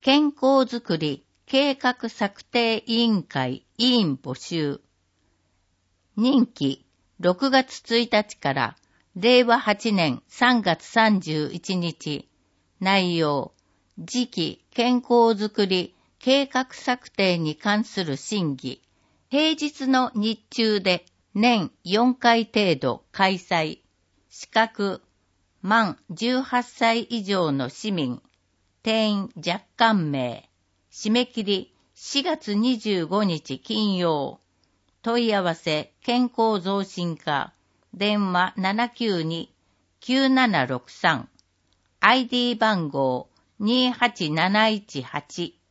健康づくり計画策定委員会委員募集。任期6月1日から令和8年3月31日。内容、次期健康づくり計画策定に関する審議。平日の日中で年4回程度開催。資格、満18歳以上の市民。定員若干名。締め切り4月25日金曜。問い合わせ健康増進課。電話 792-9763。ID 番号28718。